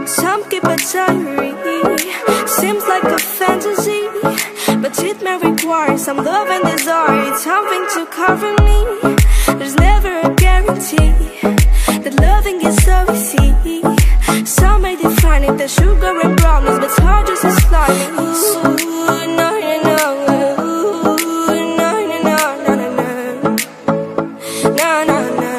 Some keep a diary, seems like a fantasy, but it may require some love and desire, something to cover me. There's never a guarantee that loving is so easy. Some may define it as sugar and brownies, but it's hard just as slimy. Ooh, no, no, no. Ooh, no, no, no, no, no, no. No, no, no.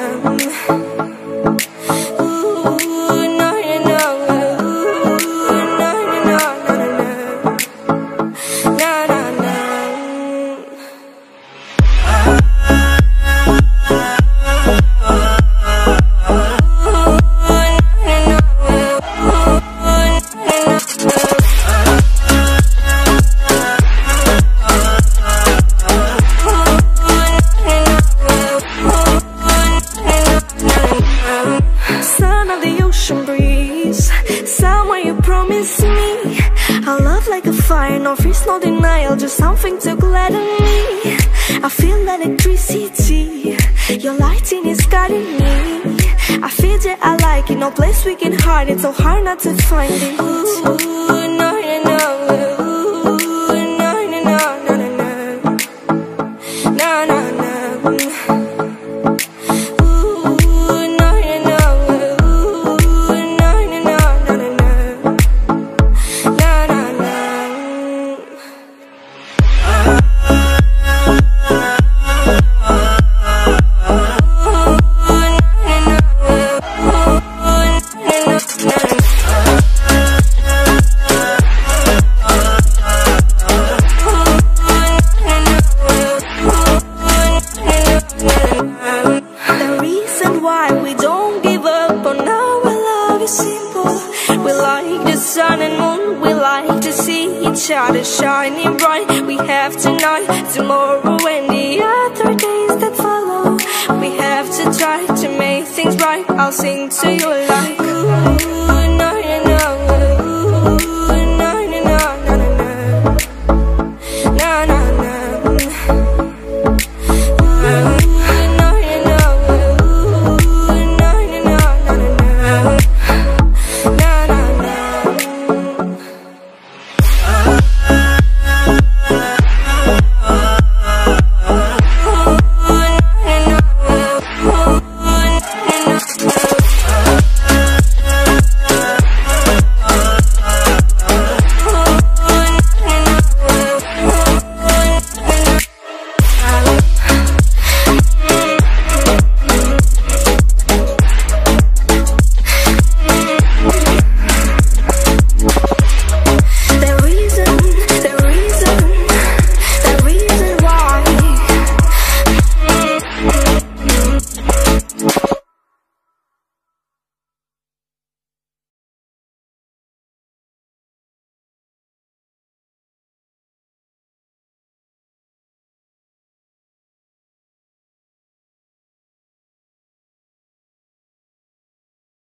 Son of the ocean breeze, somewhere you promised me a love like a fire, no fears, no denial, just something to gladden me. I feel electricity, your lighting is guiding me. I feel that I like it, no place we can hide it, so hard not to find it. Ooh, no, no, no. Ooh, no, no, no, no, no, no. No, no, no. Sun and moon, we like to see each other shining bright. We have tonight, tomorrow and the other days that follow. We have to try to make things right. I'll sing to you like ooh.